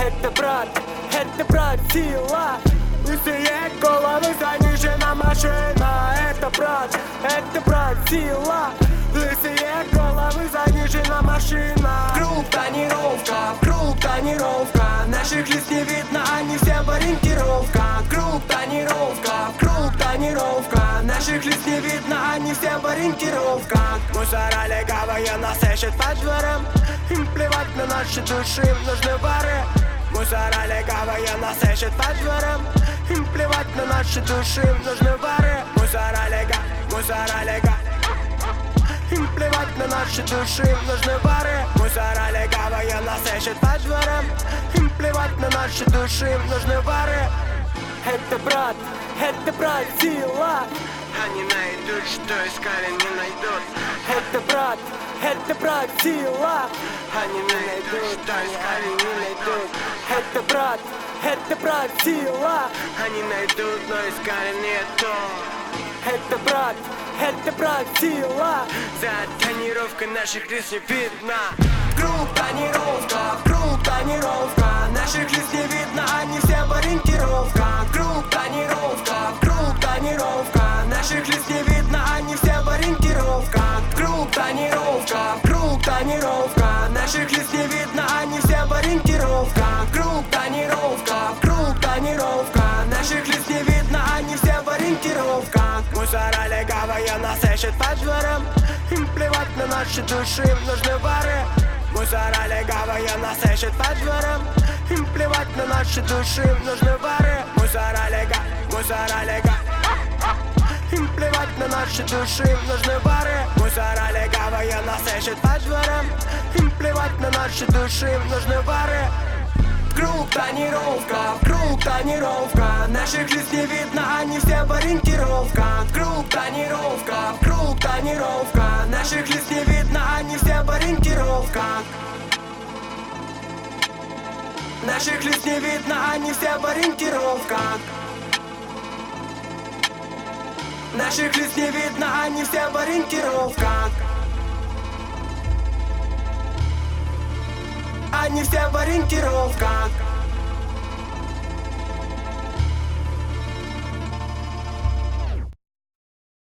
это брат, сила. Лысые головы, занижена машина. Это брат, сила. Лысые головы, занижена машина. Круг, тонировка. Наших лиц не видно, они все в ориентировках. Круг, тонировка. Наших лиц не видно, они все в ориентировках. Мусора легавые нас ищут под двором. Им плевать на наши души, им нужны воры. Мусора легавые нас ищут под двором. Им плевать на наши души, им нужны воры. Мусора лега. Им плевать на наши души, им нужны воры. Мусора легавые нас ищут под двором. Им плевать на наши души, им нужны воры. Это брат, сила. Они найдут, что искали, не найдут. Это брат, сила. Они найдут, что искали, не найдут. Это брат, сила. Они найдут, но искали нету. Это брат, сила. За тонировкой наших лиц не видно. Круг, тонировка. Наших лиц не видно, они все в ориентировках. Круг, тонировка. Наших лиц не видно, они все в ориентировках. Круг, тонировка. Наших лиц не видно, они все в ориентировках. Круг, тонировка. Наших лиц не видно, они все в ориентировках. Мусора легавые нас ищут под двором. Им плевать на наши души, им нужны воры. Мусора легавые нас ищут под двором. Им плевать на наши души, им нужны воры. Мусора лега. Им плевать на наши души, им нужны воры. Мусора легавые нас ищут под двором. Им плевать на наши души, им нужны воры. Круг, тонировка. Наших лиц не видно, они все в ориентировках. Круг, тонировка. Наших лиц не видно, они все в ориентировках. Наших лиц не видно, они все в ориентировках. Наших лиц не видно, они все в ориентировках. Они все в ориентировках.